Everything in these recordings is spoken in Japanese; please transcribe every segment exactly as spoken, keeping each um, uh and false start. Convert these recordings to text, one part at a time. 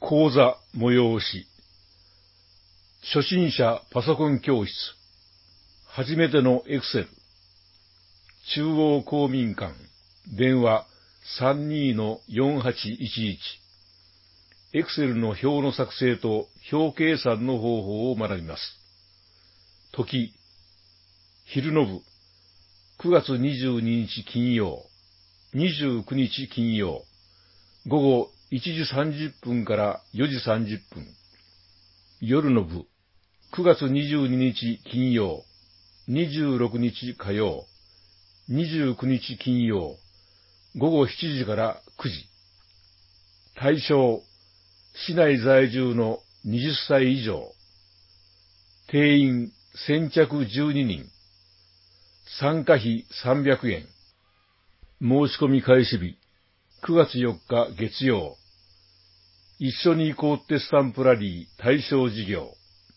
講座催し。初心者パソコン教室。初めてのエクセル。中央公民館。電話 さんにーのよんはちいちいち。エクセルの表の作成と表計算の方法を学びます。時、昼の部。くがつにじゅうににち金曜。にじゅうくにち金曜。午後いちじさんじゅっぷんからよじさんじゅっぷん。夜の部。くがつにじゅうににち金曜。にじゅうろくにち火曜。にじゅうくにち金曜。午後しちじからくじ。対象、市内在住のはたち以上。定員先着じゅうににん。参加費さんびゃくえん。申し込み開始日、くがつよっか月曜。一緒に行こうってスタンプラリー対象事業。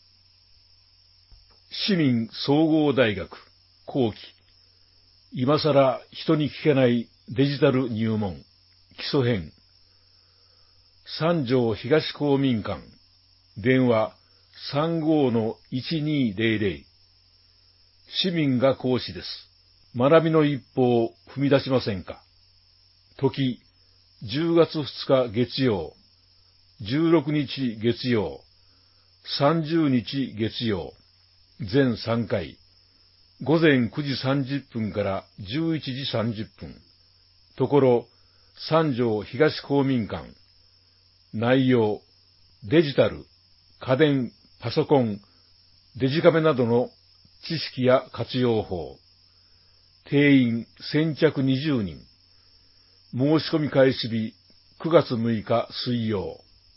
市民総合大学後期。今さら人に聞けないデジタル入門基礎編。三条東公民館。電話 さんごーのいちにーぜろぜろ。市民が講師です。学びの一歩を踏み出しませんか。時、じゅうがつふつか月曜。じゅうろくにち月曜。さんじゅうにち月曜。全さんかい。午前くじさんじゅっぷんからじゅういちじさんじゅっぷん。ところ、三条東公民館。内容、デジタル、家電、パソコン、デジカメなどの知識や活用法。定員先着にじゅうにん。申し込み開始日くがつむいか水曜。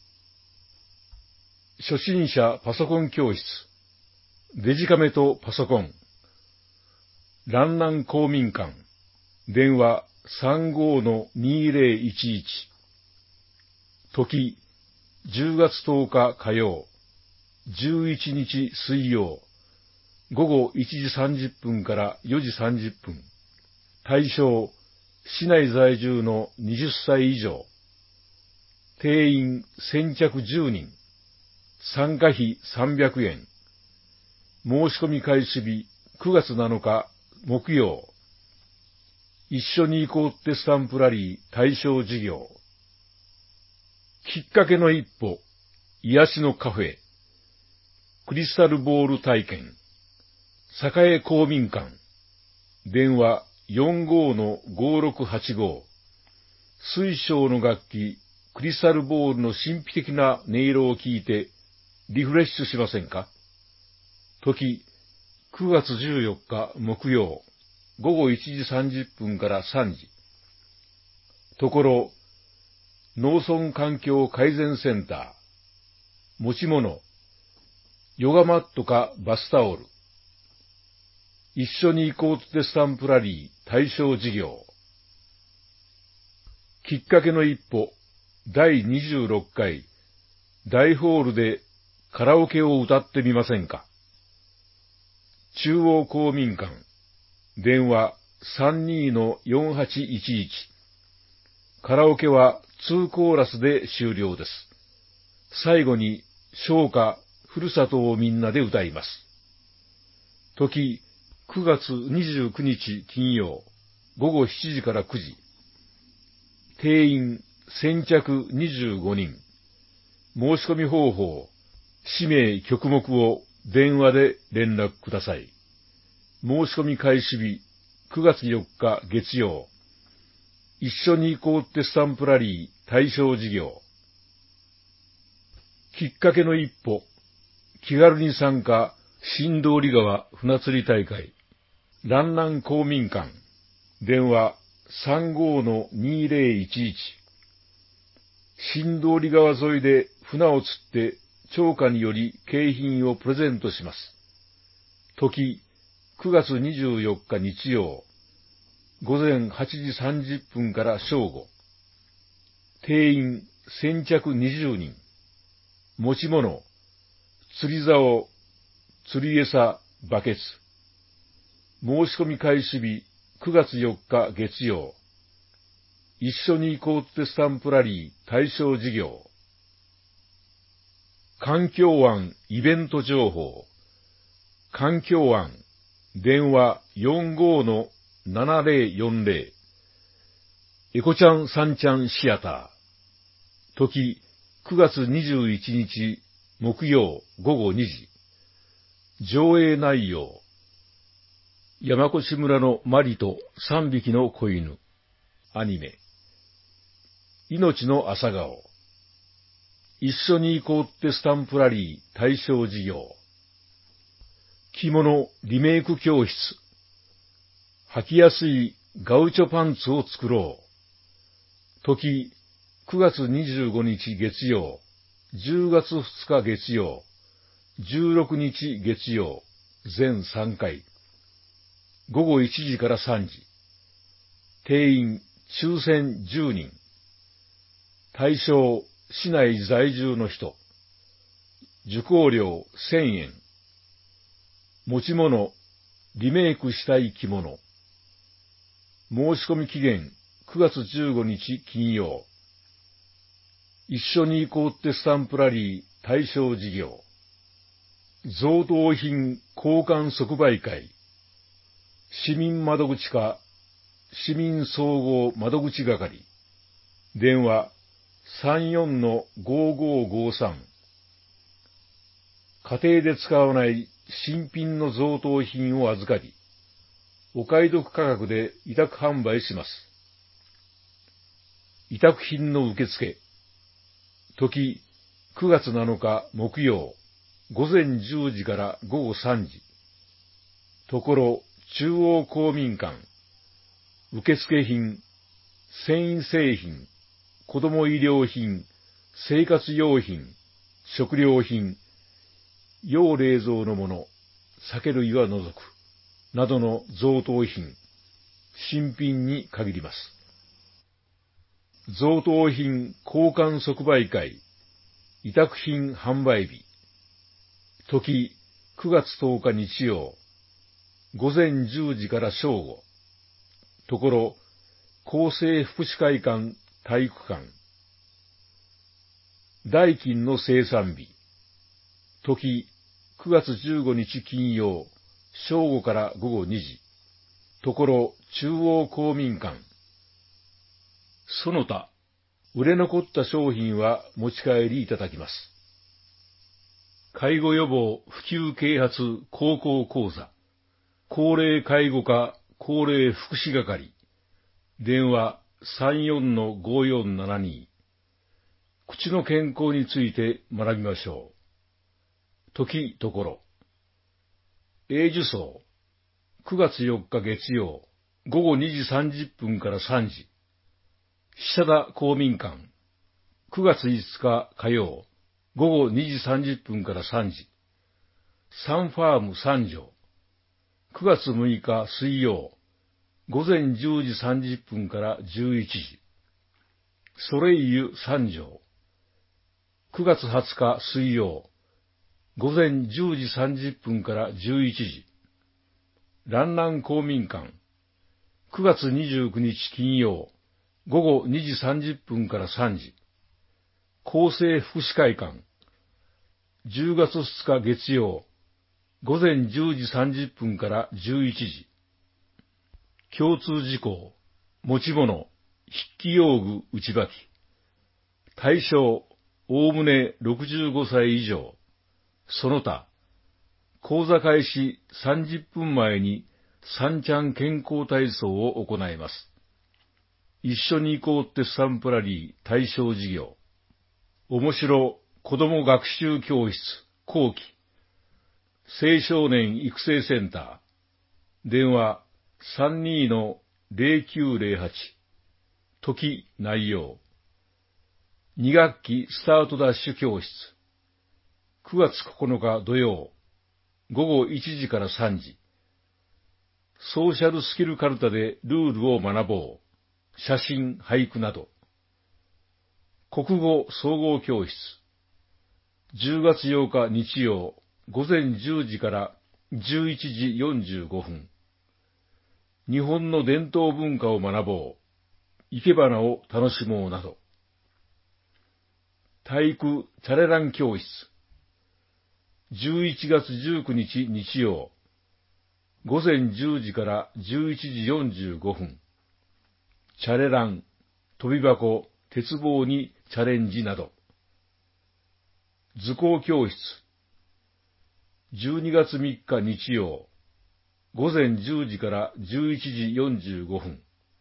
初心者パソコン教室。デジカメとパソコン。蘭南公民館。電話 さんごーのにーぜろいちいち。時、じゅうがつとおか火曜。じゅういちにち水曜。午後いちじさんじゅっぷんからよじさんじゅっぷん。対象、市内在住のはたち以上。定員先着じゅうにん。参加費さんびゃくえん。申し込み開始日くがつなのか木曜。一緒に行こうってスタンプラリー対象事業。きっかけの一歩、癒しのカフェ。クリスタルボール体験。栄公民館。電話 よんごーのごーろくはちごー。水晶の楽器、クリスタルボールの神秘的な音色を聞いて、リフレッシュしませんか。時、くがつじゅうよっか木曜。午後いちじさんじゅっぷんからさんじ。ところ、農村環境改善センター。持ち物、ヨガマットかバスタオル。一緒に行こうってスタンプラリー対象事業。きっかけの一歩、だいにじゅうろっかい、大ホールでカラオケを歌ってみませんか。中央公民館。電話 さんにーのよんはちいちいち。カラオケはにコーラスで終了です。最後に、唱歌、ふるさとをみんなで歌います。時、くがつにじゅうくにち金曜。午後しちじからくじ。定員先着にじゅうごにん。申し込み方法、氏名曲目を電話で連絡ください。申し込み開始日くがつよっか月曜。一緒に行こうってスタンプラリー対象事業。きっかけの一歩、気軽に参加、新通川船釣り大会。蘭南公民館。電話 さんごーのにーぜろいちいち。新通川沿いで船を釣って釣果により景品をプレゼントします。時、くがつにじゅうよっか日曜。午前はちじさんじゅっぷんから正午。定員先着にじゅうにん。持ち物、釣り竿、釣り餌、バケツ。申し込み開始日くがつよっか月曜。一緒に行こうってスタンプラリー対象事業。 環境案イベント情報。環境案電話 よんごーのななぜろよんぜろ。エコちゃんさんちゃんシアター。時くがつにじゅういちにち木曜ごごにじ。上映内容。山越村のマリとさんびきの子犬。アニメ。命の朝顔。一緒に行こうってスタンプラリー対象事業。着物リメイク教室。履きやすいガウチョパンツを作ろう。時くがつにじゅうごにち月曜、じゅうがつふつか月曜、じゅうろくにち月曜、全さんかい。ごごいちじからさんじ。定員抽選じゅうにん。対象市内在住の人。受講料せんえん。持ち物、リメイクしたい着物。申し込み期限くがつじゅうごにち金曜。一緒に行こうってスタンプラリー対象事業。贈答品交換即売会。市民窓口課、市民総合窓口係。電話 さんよんのごごごさん。家庭で使わない新品の贈答品を預かり、お買い得価格で委託販売します。委託品の受付。時くがつなのか木曜、ごぜんじゅうじからごごさんじ。ところ中央公民館。受付品、繊維製品、子供医療品、生活用品、食料品、要冷蔵のもの、酒類は除く、などの贈答品、新品に限ります。贈答品交換即売会、委託品販売日。時くがつとおか日曜、ごぜんじゅうじから正午。ところ厚生福祉会館体育館。代金の生産日。時くがつじゅうごにち金曜、正午からごごにじ。ところ中央公民館。その他売れ残った商品は持ち帰りいただきます。介護予防普及啓発高校講座。高齢介護課高齢福祉係。電話 さんよんのごよんななに。口の健康について学びましょう。時ところ。永寿荘。くがつよっか月曜、ごごにじさんじゅっぷんからさんじ。久田公民館。くがついつか火曜、ごごにじさんじゅっぷんからさんじ。サンファーム三条。くがつむいか水曜、ごぜんじゅうじさんじゅっぷんからじゅういちじ。ソレイユ三条。くがつはつか水曜、ごぜんじゅうじさんじゅっぷんからじゅういちじ。蘭南公民館。くがつにじゅうくにち金曜、ごごにじさんじゅっぷんからさんじ。厚生福祉会館。じゅうがつふつか月曜、ごぜんじゅうじさんじゅっぷんからじゅういちじ。共通事項。持ち物、筆記用具内履き。対象、おおむねろくじゅうごさい以上。その他、講座開始さんじゅっぷんまえに三ちゃん健康体操を行います。一緒に行こうってスタンプラリー対象事業。面白子ども学習教室後期。青少年育成センター。電話 さんにーのぜろきゅうぜろはち。時内容。に学期スタートダッシュ教室。くがつここのか土曜、ごごいちじからさんじ。ソーシャルスキルカルタでルールを学ぼう。写真、俳句など。国語総合教室。じゅうがつようか日曜、ごぜんじゅうじからじゅういちじよんじゅうごふん。日本の伝統文化を学ぼう。生け花を楽しもうなど。体育チャレラン教室。 じゅういちがつじゅうくにち日曜、午前じゅうじからじゅういちじよんじゅうごふん、チャレラン、飛び箱、鉄棒にチャレンジなど。図工教室、じゅうにがつみっか日曜、午前じゅうじからじゅういちじよんじゅうごふん、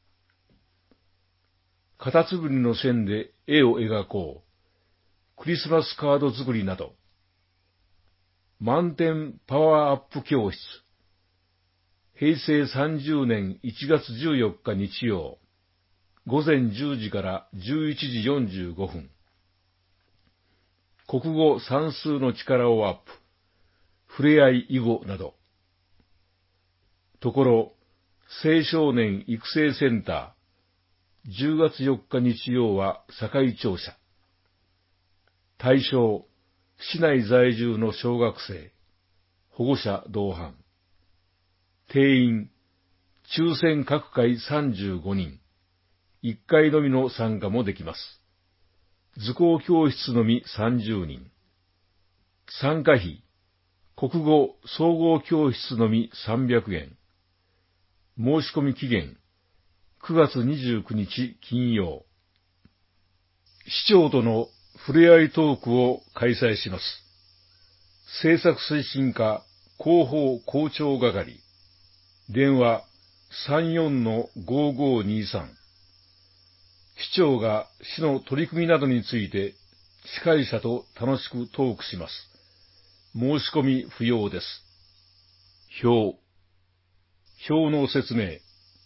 カタツムリの線で絵を描こう、クリスマスカード作りなど。満点パワーアップ教室、へいせいさんじゅうねんいちがつじゅうよっか日曜、午前じゅうじからじゅういちじよんじゅうごふん、国語算数の力をアップ、ふれあい囲碁など。ところ、青少年育成センター、じゅうがつよっか日曜は堺庁舎。対象、市内在住の小学生、保護者同伴。定員、抽選各回さんじゅうごにん、いっかいのみの参加もできます。図工教室のみさんじゅうにん。参加費、国語総合教室のみさんびゃくえん。申し込み期限、くがつにじゅうくにち金曜。市長とのふれあいトークを開催します。政策推進課広報校長係。電話 さんよんのごごにさん。市長が市の取り組みなどについて司会者と楽しくトークします。申し込み不要です。表。表の説明。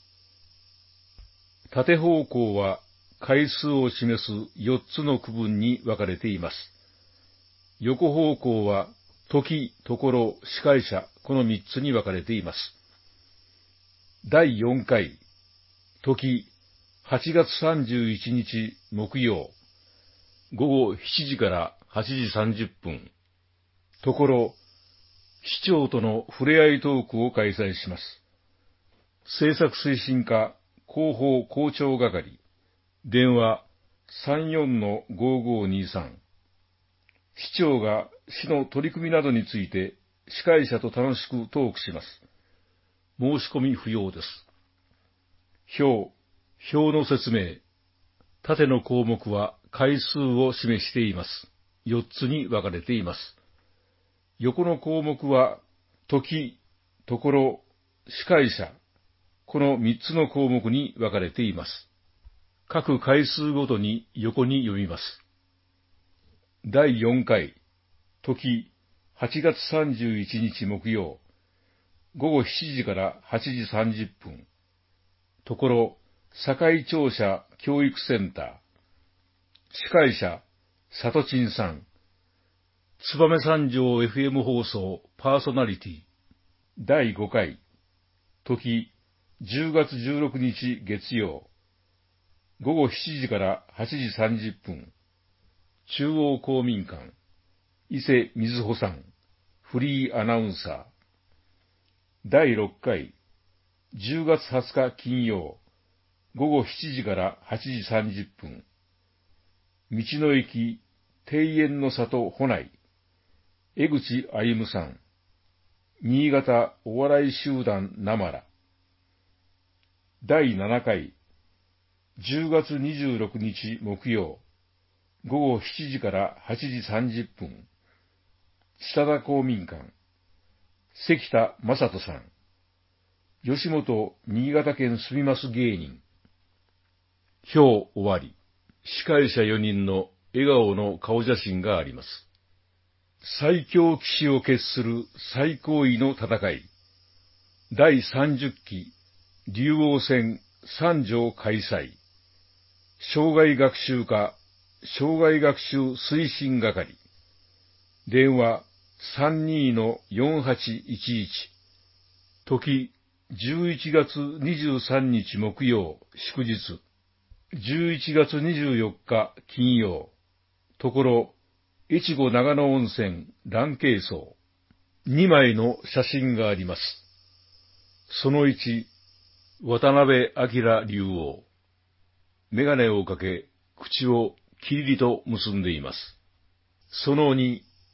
縦方向は回数を示すよっつの区分に分かれています。横方向は時、ところ、司会者、このみっつに分かれています。だいよんかい、時、はちがつさんじゅういちにち木曜、ごごしちじからはちじさんじゅっぷん。ところ、市長とのふれあいトークを開催します。政策推進課広報校長係。電話 さんよんのごごにさん。市長が市の取り組みなどについて司会者と楽しくトークします。申し込み不要です。表、表の説明。縦の項目は回数を示しています。よっつに分かれています。横の項目は時、ところ、司会者、このみっつの項目に分かれています。各回数ごとに横に読みます。だいよんかい、時、はちがつさんじゅういちにち木曜、ごごしちじからはちじさんじゅっぷん。ところ、堺庁舎教育センター。司会者、さとちんさん。燕三条 エフエム 放送パーソナリティ。だいごかい、時、じゅうがつじゅうろくにち月曜、ごごしちじからはちじさんじゅっぷん。中央公民館。伊勢瑞穂さん。フリーアナウンサー。だいろっかい、じゅうがつはつか金曜、ごごしちじからはちじさんじゅっぷん。道の駅、庭園の里保内。江口歩さん。新潟お笑い集団なまら。だいななかい、じゅうがつにじゅうろくにち木曜、ごごしちじからはちじさんじゅっぷん。下田公民館。関田正人さん。吉本新潟県住みます芸人。表終わり。司会者よにんの笑顔の顔写真があります。最強騎士を決する最高位の戦い。だいさんじゅっき竜王戦三条開催。障害学習課障害学習推進係。電話 さんにのよんはちいちいち。時じゅういちがつにじゅうさんにち木曜祝日。じゅういちがつにじゅうよっか金曜。ところ、越後長野温泉蘭渓荘。にまいの写真があります。そのいち、渡辺明竜王。メガネをかけ、口をキリリと結んでいます。そのに、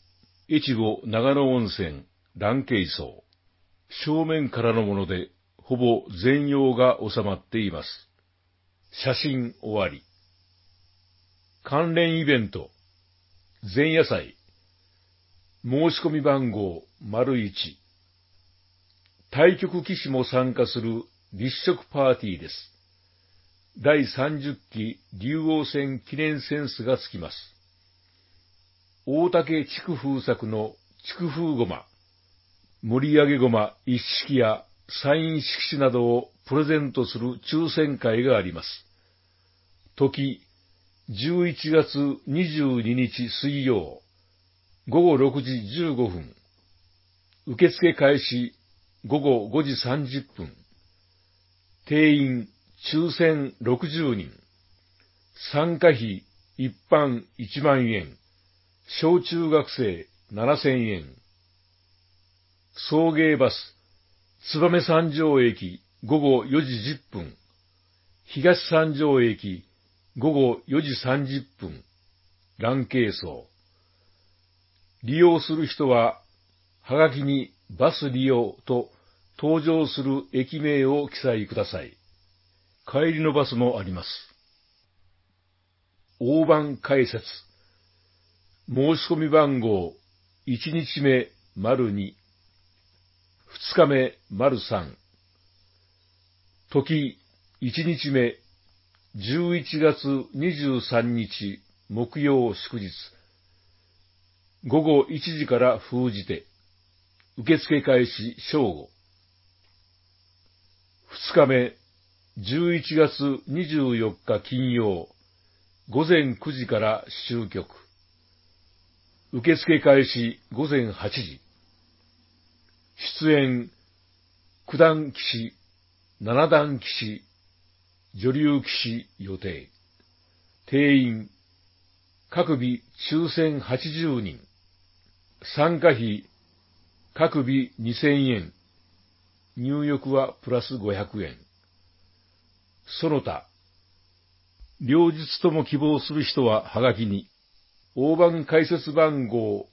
越後長野温泉蘭渓荘。正面からのもので、ほぼ全容が収まっています。写真終わり。関連イベント。前夜祭。申し込み番号 ①。対局棋士も参加する立食パーティーです。だいさんじゅっき竜王戦記念扇子がつきます。大竹竹風作の竹風ごま、盛り上げごま一式やサイン色紙などをプレゼントする抽選会があります。時、じゅういちがつにじゅうににち水曜、ごごろくじじゅうごふん。受付開始、ごごごじさんじゅっぷん。定員、抽選ろくじゅうにん。参加費、一般いちまんえん。小中学生ななせんえん。送迎バス、燕三条駅ごごよじじゅっぷん。東三条駅ごごよじさんじゅっぷん。蘭渓荘。利用する人は、はがきにバス利用と登場する駅名を記載ください。帰りのバスもあります。大盤解説。申し込み番号いちにちめ ⑤、ふつかめ ③、時いちにちめじゅういちがつにじゅうさんにち木曜祝日、ごごいちじから封じて、受付開始正午。ふつかめじゅういちがつにじゅうよっか金曜、ごぜんくじから終局。受付開始ごぜんはちじ。出演、九段棋士、七段棋士、女流棋士予定。定員、各日抽選はちじゅうにん。参加費、各日にせんえん。入浴はプラスごひゃくえん。その他、両日とも希望する人ははがきに、大盤解説番号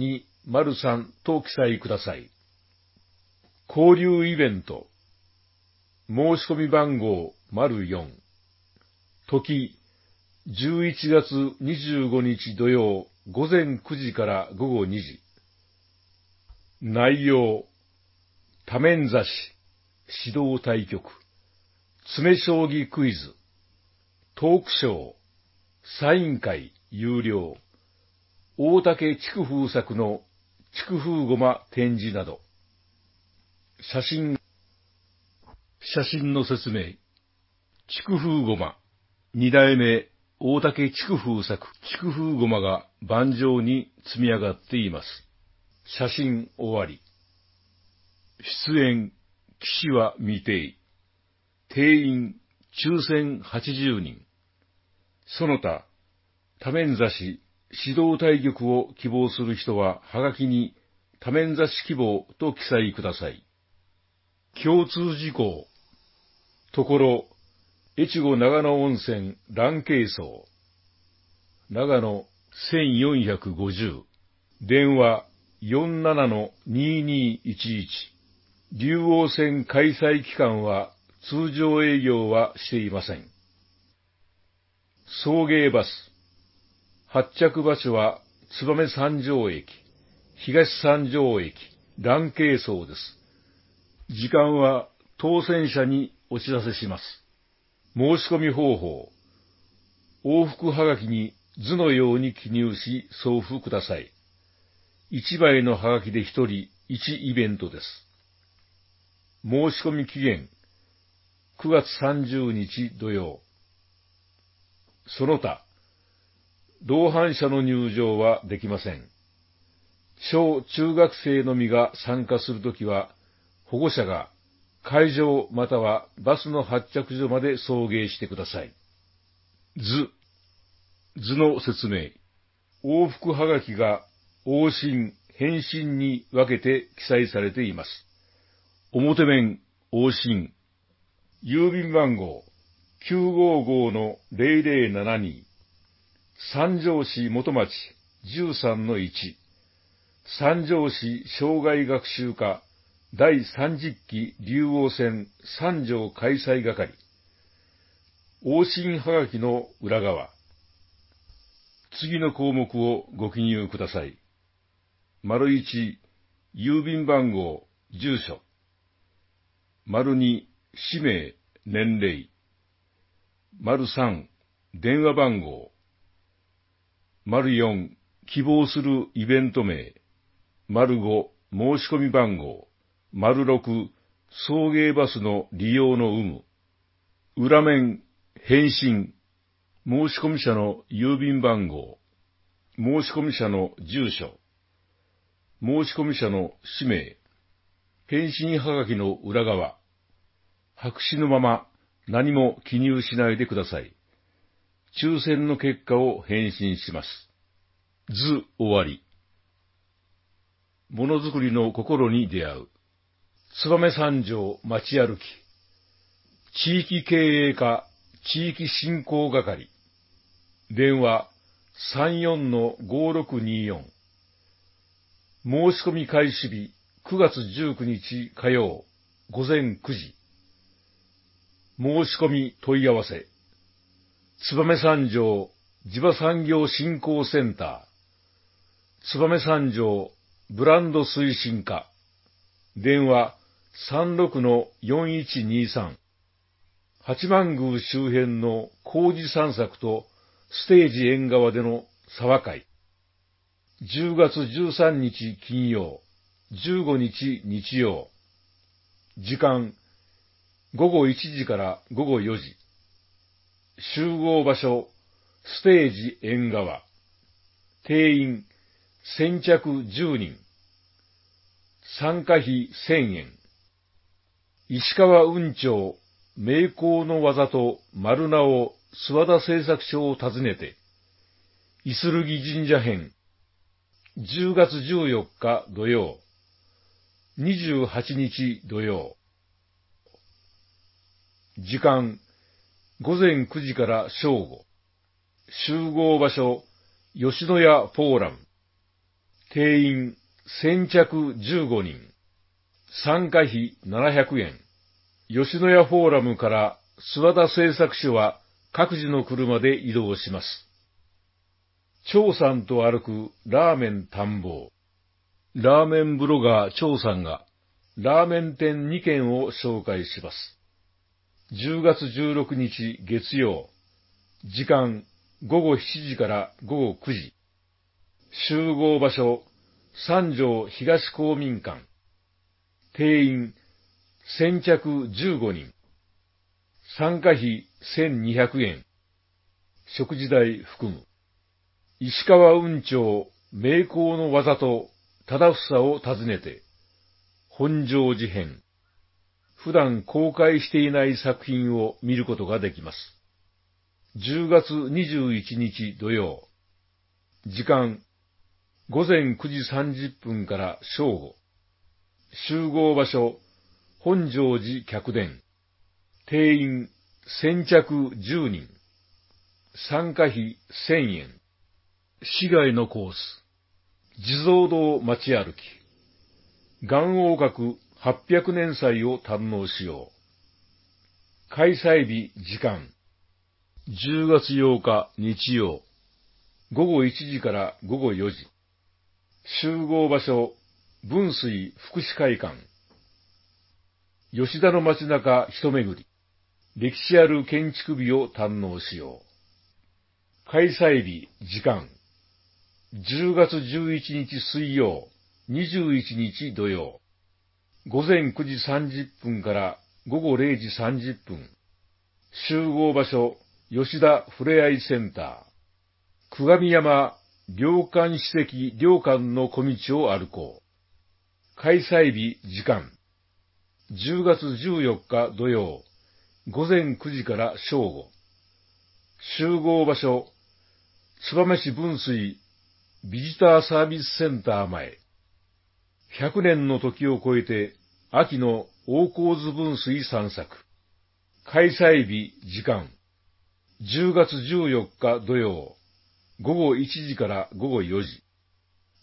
②、③と記載ください。交流イベント。申し込み番号 ④。時、じゅういちがつにじゅうごにち土曜ごぜんくじからごごにじ。内容、多面指し、指導対局、詰将棋クイズ、トークショー、サイン会有料、大竹竹風作の竹風ごま展示など。写真、写真の説明。竹風ごま、二代目大竹竹風作竹風ごまが盤上に積み上がっています。写真終わり。出演、棋士は未定。定員、抽選はちじゅうにん。その他、多面指し、指導対局を希望する人は、はがきに多面指し希望と記載ください。共通事項。ところ、越後長野温泉蘭渓荘。長野せんよんひゃくごじゅう。電話 よんななのにーにーいちいち。竜王戦開催期間は通常営業はしていません。送迎バス。発着場所は燕三条駅、東三条駅、蘭渓荘です。時間は当選者にお知らせします。申し込み方法。往復はがきに図のように記入し送付ください。いちまいのはがきでひとりいちイベントです。申し込み期限、くがつさんじゅうにち土曜。その他、同伴者の入場はできません。小中学生のみが参加するときは、保護者が会場またはバスの発着所まで送迎してください。図、図の説明。往復はがきが往診、返信に分けて記載されています。表面、往診。郵便番号 きゅうごごのぜろぜろななに。三条市元町 じゅうさんのいち。 三条市生涯学習課だいさんじゅっき竜王戦三条開催係。往診はがきの裏側。次の項目をご記入ください。丸いち、郵便番号、住所。丸に、氏名、年齢。丸さん、電話番号。丸よん、希望するイベント名。丸ご、申し込み番号。丸ろく、送迎バスの利用の有無。裏面、返信。申込者の郵便番号。申込者の住所。申込者の氏名。返信はがきの裏側。白紙のまま何も記入しないでください。抽選の結果を返信します。図終わり。ものづくりの心に出会う。燕三条街歩き。地域経営課地域振興係。電話 さんよんのごろくによん。申し込み開始日くがつじゅうくにち火曜午前くじ。申し込み問い合わせ。燕三条地場産業振興センター。燕三条ブランド推進課。電話 さんろくのよんいちにさん。八幡宮周辺の工事散策とステージ縁側での沢会。じゅうがつじゅうさんにち金曜、じゅうごにち日曜。時間、ごごいちじからごごよじ。集合場所、ステージ縁側。定員、先着じゅうにん。参加費せんえん。石川雲町、名工の技と丸名を諏訪田製作所を訪ねて、いするぎ神社編、じゅうがつじゅうよっか土曜、にじゅうはちにち土曜。時間、ごぜんくじから正午。集合場所、吉野家フォーラム。定員、先着じゅうごにん。参加費ななひゃくえん。吉野家フォーラムから諏訪田製作所は各自の車で移動します。張さんと歩くラーメン探訪。ラーメンブロガー張さんがラーメン店にけんを紹介します。じゅうがつじゅうろくにち月曜。時間ごごしちじからごごくじ。集合場所三条東公民館。定員先着じゅうごにん。参加費せんにひゃくえん。食事代含む。石川雲町名工の技と忠房を訪ねて、本成寺編。普段公開していない作品を見ることができます。じゅうがつにじゅういちにち土曜。時間、ごぜんくじさんじゅっぷんから正午。集合場所、本成寺客殿。定員、先着じゅうにん。参加費せんえん。市街のコース。地蔵堂街歩き。元王閣はっぴゃくねん祭を堪能しよう。開催日時間。じゅうがつようか日曜。ごごいちじからごごよじ。集合場所、文水福祉会館。吉田の街中一巡り。歴史ある建築美を堪能しよう。開催日時間。じゅうがつじゅういちにち水曜、にじゅういちにち土曜。ごぜんくじさんじゅっぷんからごごれいじさんじゅっぷん。集合場所、吉田ふれあいセンター。久我見山良館史跡良館の小道を歩こう。開催日時間。じゅうがつじゅうよっか土曜、ごぜんくじから正午。集合場所、燕市分水ビジターサービスセンター前。ひゃくねんの時を超えて秋の大河津分水散策。開催日時間。じゅうがつじゅうよっか土曜、ごごいちじからごごよじ。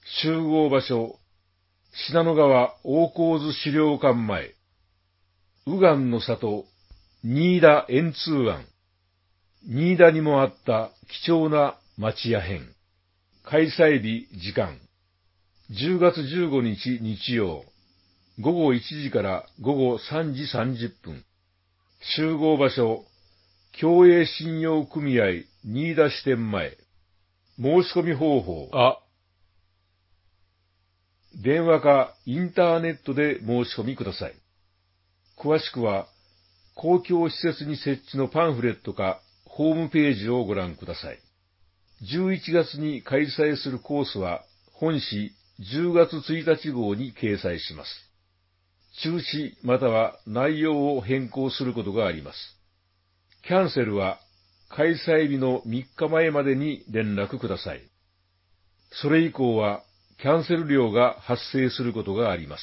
集合場所、信濃川大河津資料館前、右岸の里、新田円通庵、新田にもあった貴重な町屋編。開催日、時間、じゅうがつじゅうごにち日曜、ごごいちじからごごさんじさんじゅっぷん。集合場所、共栄信用組合新田支店前。申し込み方法、あ、電話かインターネットで申し込みください。詳しくは、公共施設に設置のパンフレットかホームページをご覧ください。じゅういちがつに開催するコースは、本誌じゅうがつついたち号に掲載します。中止または内容を変更することがあります。キャンセルは開催日のみっかまえまでに連絡ください。それ以降はキャンセル料が発生することがあります。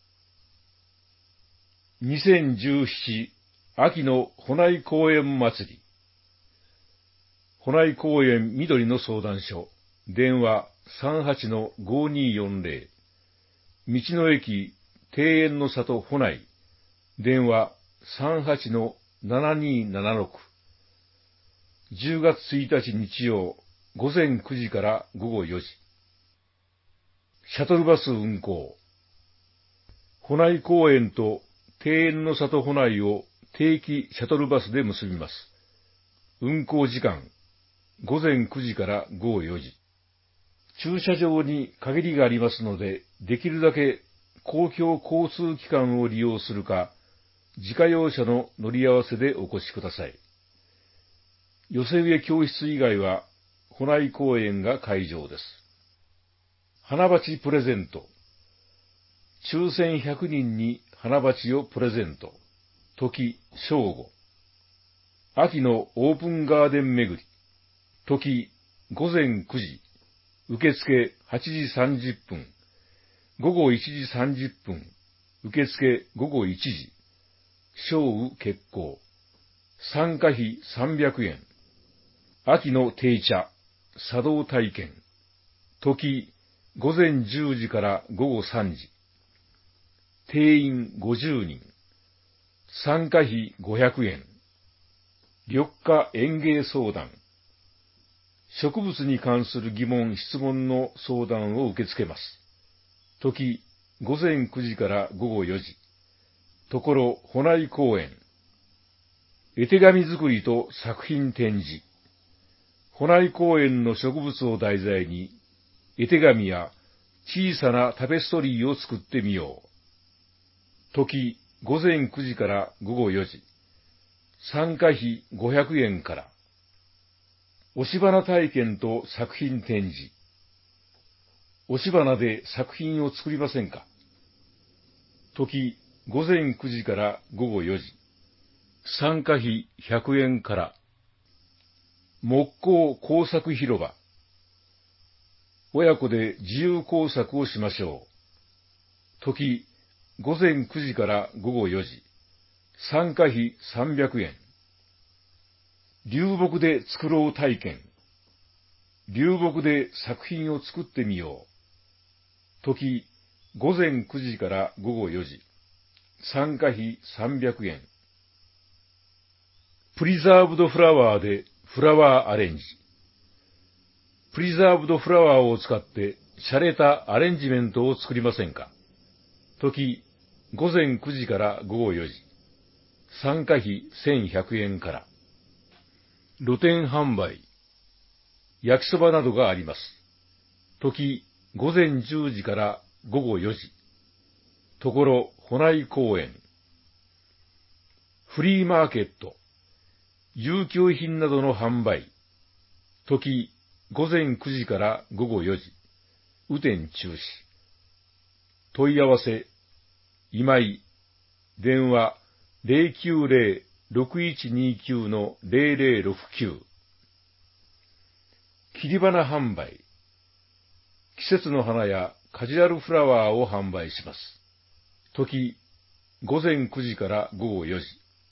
にせんじゅうなな秋の保内公園祭り。保内公園緑の相談所。電話 さんはちのごにーよんぜろ。道の駅庭園の里保内。電話 さんはちのななにーななろく。じゅうがつついたち日曜、ごぜんくじからごごよじ。シャトルバス運行。保内公園と庭園の里保内を定期シャトルバスで結びます。運行時間、ごぜんくじからごごよじ。駐車場に限りがありますので、できるだけ公共交通機関を利用するか、自家用車の乗り合わせでお越しください。寄せ植え教室以外は、保内公園が会場です。花鉢プレゼント。抽選ひゃくにんに花鉢をプレゼント。時、正午。秋のオープンガーデン巡り。時、ごぜんくじ。受付はちじさんじゅっぷん。ごごいちじさんじゅっぷん。受付ごごいちじ。正午決行。参加費さんびゃくえん。秋の定茶、茶道体験。時、ごぜんじゅうじからごごさんじ。定員ごじゅうにん。参加費ごひゃくえん。緑化園芸相談。植物に関する疑問・質問の相談を受け付けます。時、ごぜんくじからごごよじ。ところ、保内公園。絵手紙作りと作品展示。保内公園の植物を題材に、絵手紙や小さなタペストリーを作ってみよう。時、ごぜんくじからごごよじ。参加費ごひゃくえんから。押し花体験と作品展示。押し花で作品を作りませんか？時、ごぜんくじからごごよじ。参加費ひゃくえんから。木工工作広場。親子で自由工作をしましょう。時、ごぜんくじからごごよじ。参加費さんびゃくえん。流木で作ろう体験。流木で作品を作ってみよう。時、ごぜんくじからごごよじ。参加費さんびゃくえん。プリザーブドフラワーでフラワーアレンジ。プリザーブドフラワーを使って洒落たアレンジメントを作りませんか？時、ごぜんくじからごごよじ。参加費せんひゃくえんから。露店販売。焼きそばなどがあります。時、ごぜんじゅうじからごごよじ。ところ、保内公園。フリーマーケット。遊興品などの販売。時、ごぜんくじからごごよじ。雨天中止。問い合わせ。今井。電話 ゼロきゅうゼロ ろくいちにきゅう のゼロゼロろくきゅう。切り花販売。季節の花やカジュアルフラワーを販売します。時、ごぜんくじからごごよじ。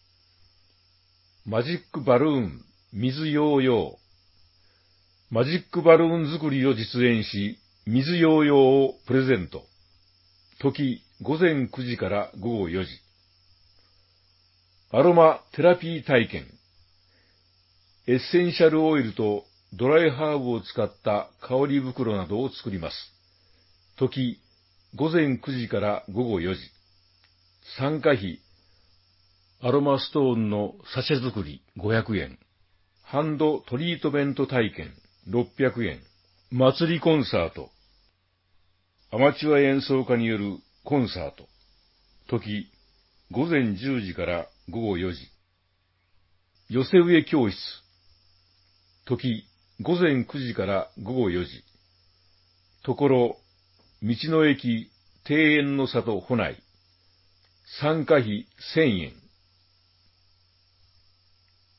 マジックバルーン、水ヨーヨー。マジックバルーン作りを実演し、 水ヨーヨーをプレゼント。時、午前くじから午後よじ。アロマテラピー体験。エッセンシャルオイルとドライハーブを使った香り袋などを作ります。時、午前くじから午後よじ。参加費、アロマストーンのサシェ作りごひゃくえん。ハンドトリートメント体験ろっぴゃくえん。祭りコンサート。アマチュア演奏家によるコンサート。時、午前じゅうじから午後よじ。寄せ植え教室。時、午前くじから午後よじ。ところ、道の駅、庭園の里、保内。参加費せんえん。